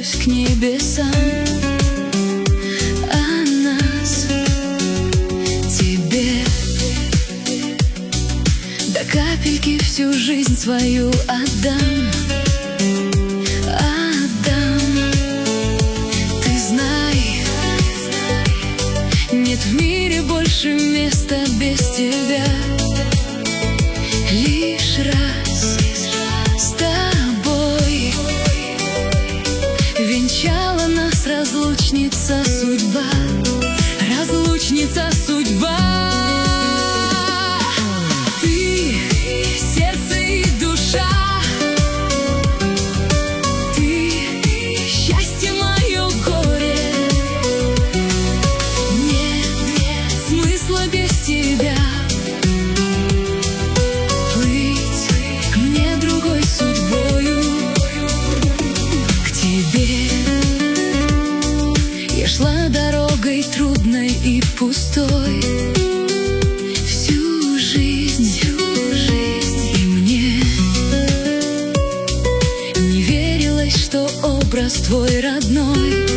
поднимаюсь к небесам, а нас тебе до капельки всю жизнь свою отдам. Ты знай, нет в мире больше места без тебя. Лишь раз с тобой венчала нас разлучница судьба, разлучница судьба. Ты сердце и душа, ты счастье мое горе. Нет смысла без тебя дорогой трудной и пустой всю жизнь, и мне не верилось, что образ твой родной